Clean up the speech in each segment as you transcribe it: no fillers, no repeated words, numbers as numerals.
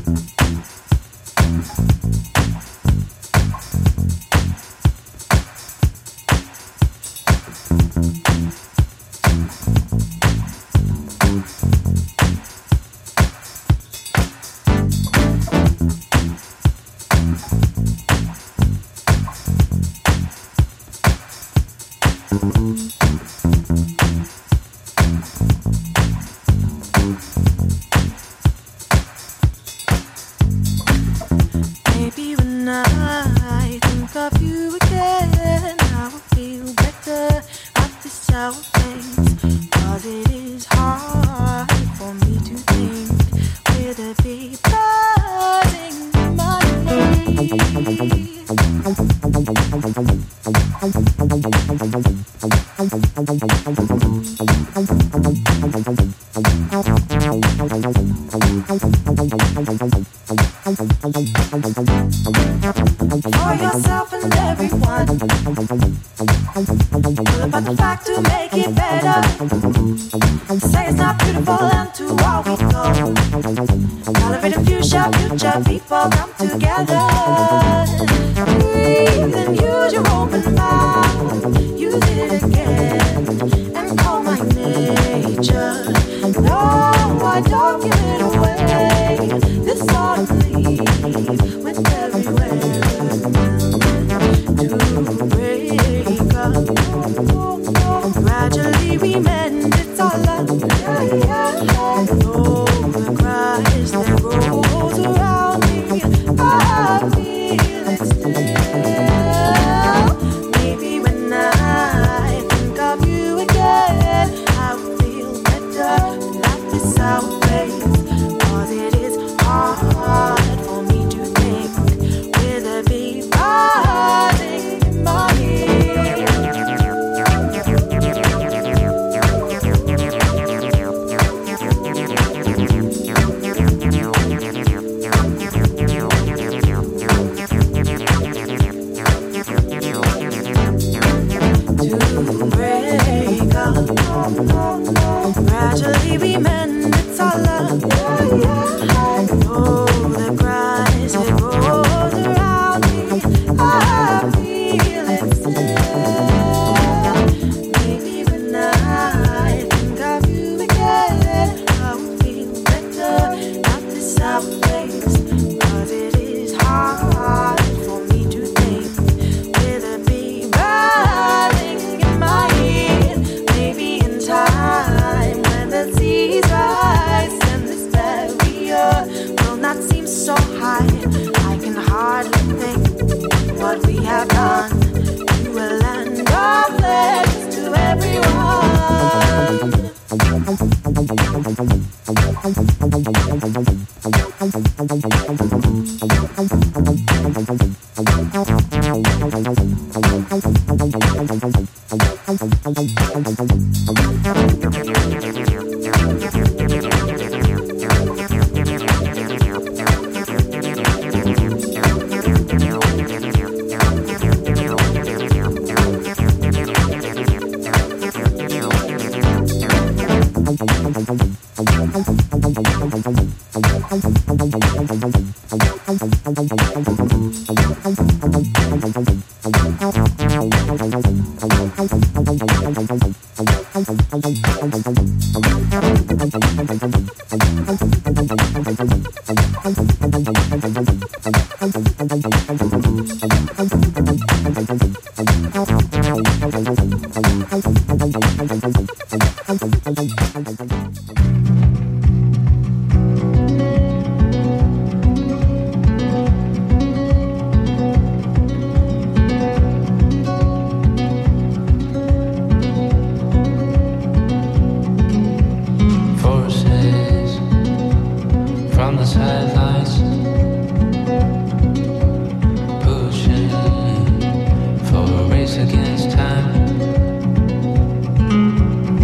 Against time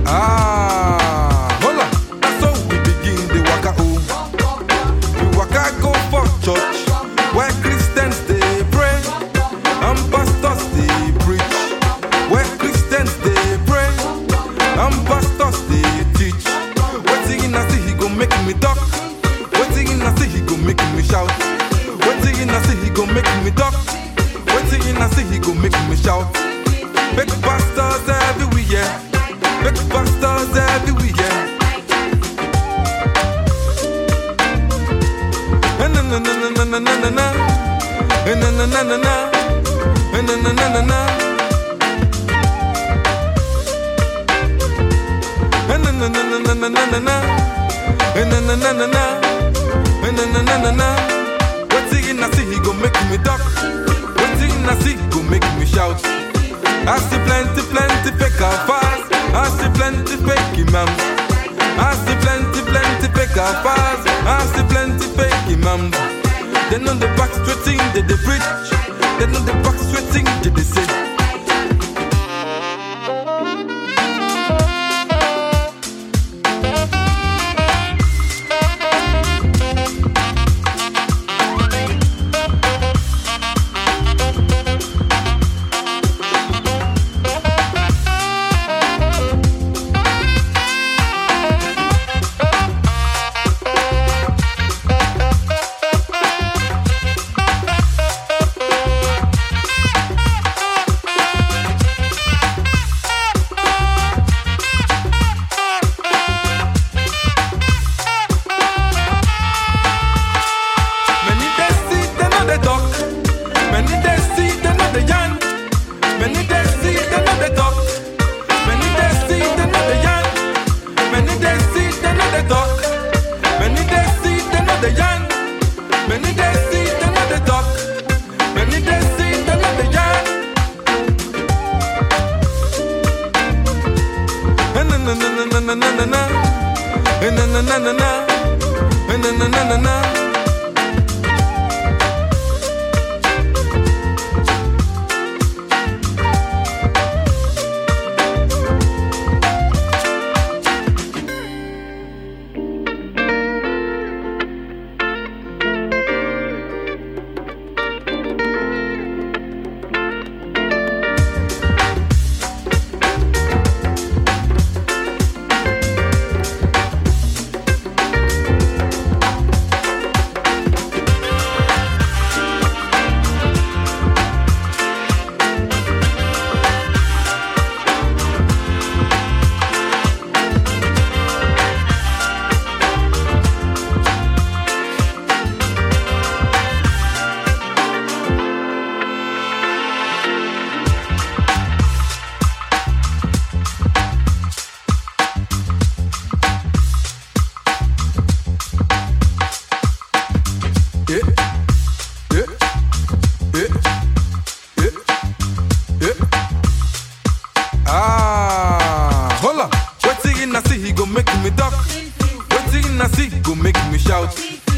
Hola, that's how we begin the waka home. We waka go for church, where Christians they pray, and pastors they preach. Where Christians they pray, and pastors they teach. Waiting I see he go make me talk. Waiting I see he go make me shout. Waiting I see he go make me talk. Waiting I see he go make me shout. Big pastors everywhere. Big pastors everywhere. Na na na na na na na na na. Na na na na na na. Na na na na na na. Na na na na na na na na. Na na na na na na. Na na na na na. Waiting I see he go make me talk. Waiting I see he go make me shout. I see plenty fake fast. I see plenty fake imams. I see plenty fake fast. I see plenty fake imams. They know the back straight thing that they preach. They know the back straight thing that they say. Hola, waiting I see he go make me talk. Waiting I see he go make me shout.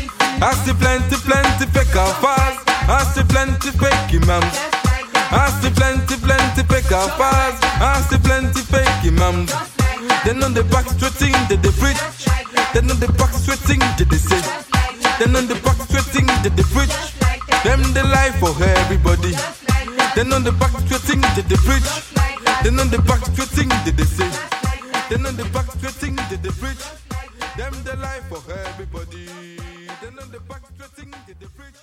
I see plenty fake fast. I see plenty fake imams. I see plenty fake fast. I see plenty fake imams. They know the back straight thing that they preach. They know the back straight thing that they say. They know the back straight thing that they preach. Them the life for everybody. They know the back straight thing that they preach. They know the back straight thing that they say. They know the back straight thing that they preach. Them the life for everybody. They know the back straight thing that they preach.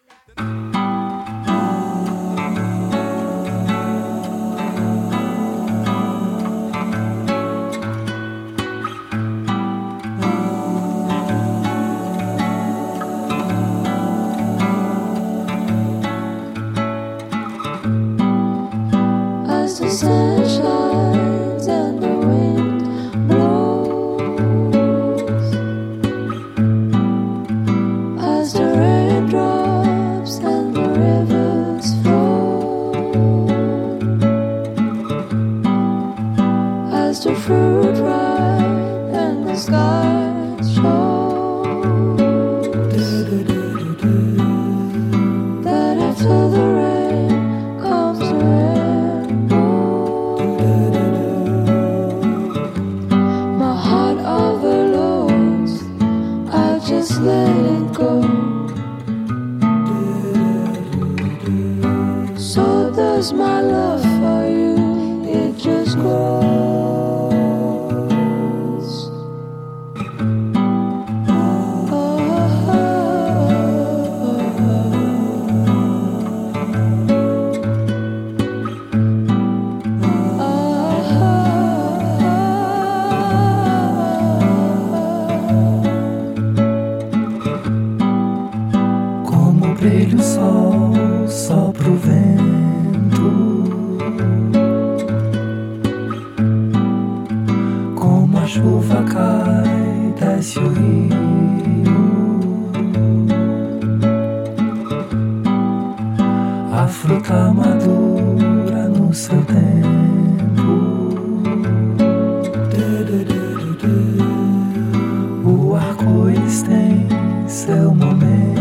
As the sun shines and the wind blows, as the rain drops and the rivers flow, as the fruit ripe and the skies show, that after the rain comes the rain. 'cause my love for you, it just grows. Brilha o sol, sopra o vento, como a chuva cai, desce o rio, a fruta madura no seu tempo, o arco-íris tem seu momento.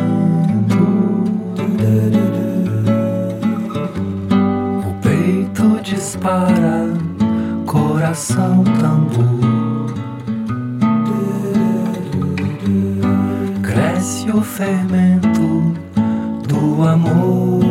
O peito dispara, coração tambor. Cresce o fermento do amor.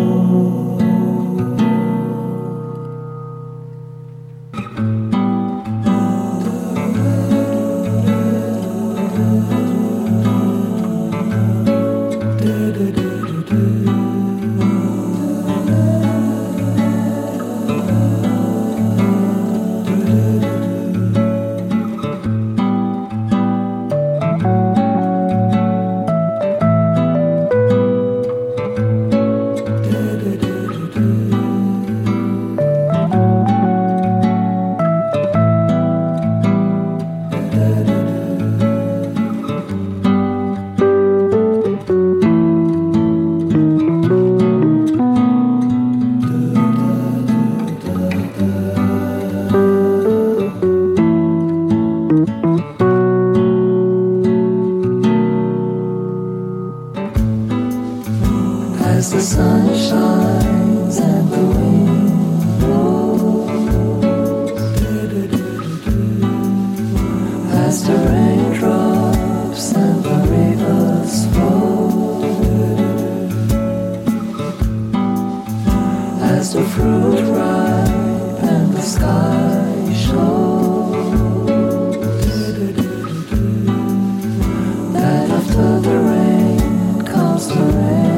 As the sun shines and the wind blows, as the rain drops and the rivers flow, as the fruit ripe and the sky shows, that after the rain comes the rain.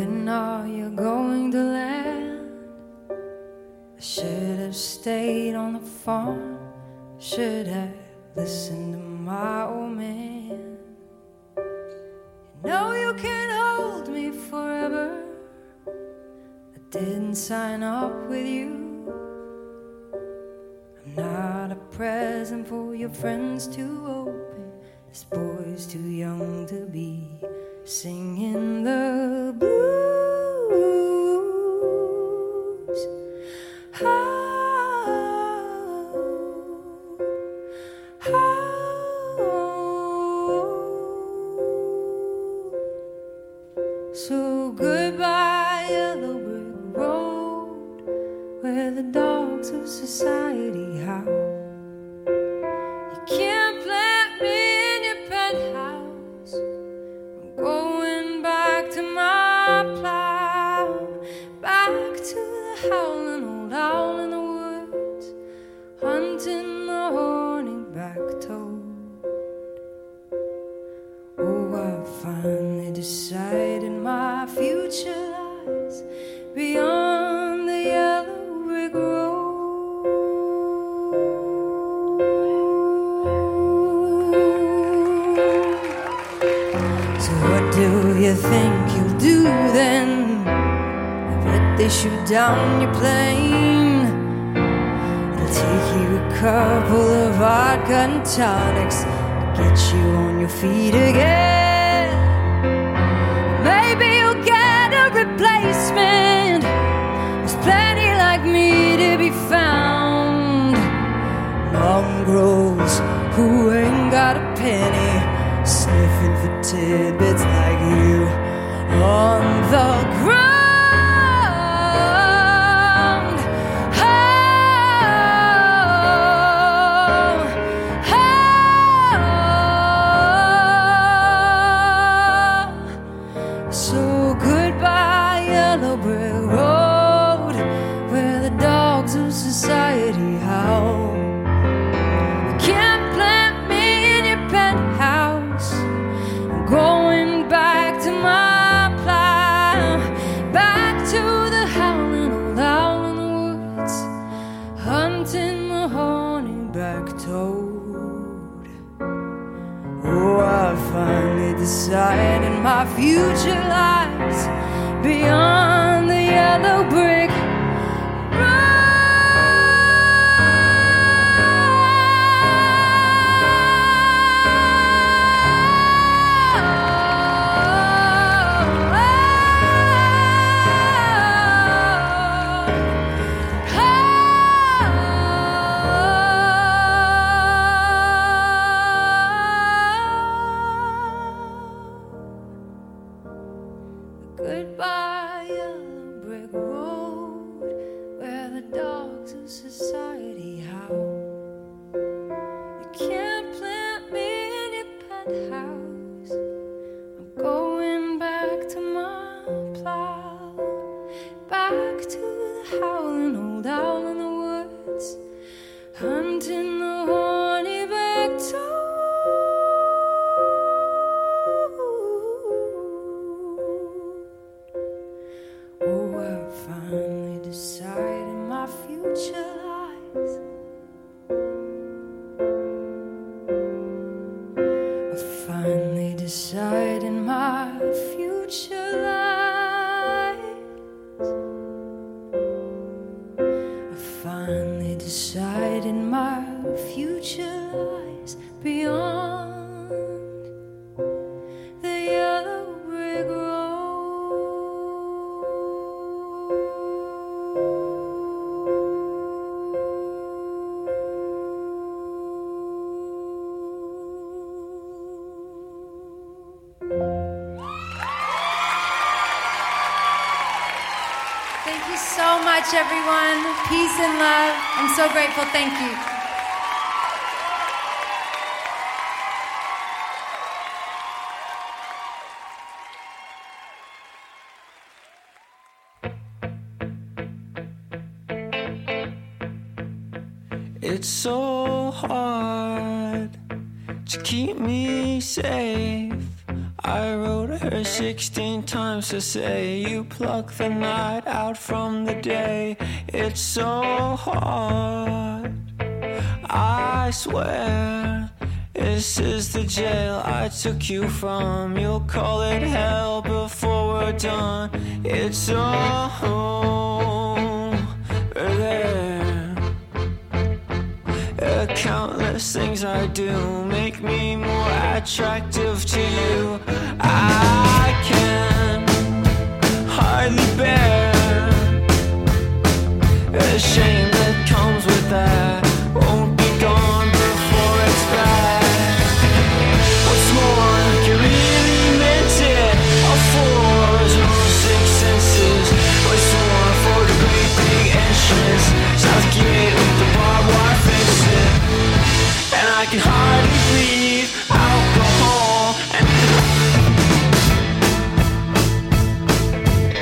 When are you going to land? I should have stayed on the farm, should have listened to my old man. You know you can't hold me forever, I didn't sign up with you. I'm not a present for your friends to open. This boy's too young to be singing the blues. So goodbye, yellow brick road, where the dogs of society howl. You can't plant me in your penthouse. I'm going back to my plow, back to the howling old owl in the woods, hunting the horny-back toad. Oh, I finally decided my future lies beyond the yellow brick road. So what do you think you'll do then? I bet they shoot down your plane. It'll take you a couple of vodka and tonics to get you on your feet again. Maybe you'll get a replacement. There's plenty like me to be found. Mongrels who ain't got a penny, sniffing for tidbits like you on the ground. So goodbye, yellow brick road, where the dogs of society howl. You can't plant me in your penthouse. I'm going back to my plow, back to the howling old owl in the woods, hunting the horny-back toad. Oh, I finally decided my future lies beyond the yellow brick Goodbye, yellow brick road, where the dogs of society howl. You can't plant me in your penthouse. I'm going back to my plow, back to the howling old owl in the woods, hunting the horny-back toad. Oh, I finally decided my future lies. I finally decided my future lies. I finally decided my future lies beyond the yellow brick road. Thank you so much, everyone. Peace and love. I'm so grateful. Thank you. It's so hard to keep me safe. I wrote her 16 times to say you pluck the night out from the day. It's so hard, I swear. This is the jail I took you from. You'll call it hell before we're done. It's all there. Countless things I do make me more attractive to you. I can't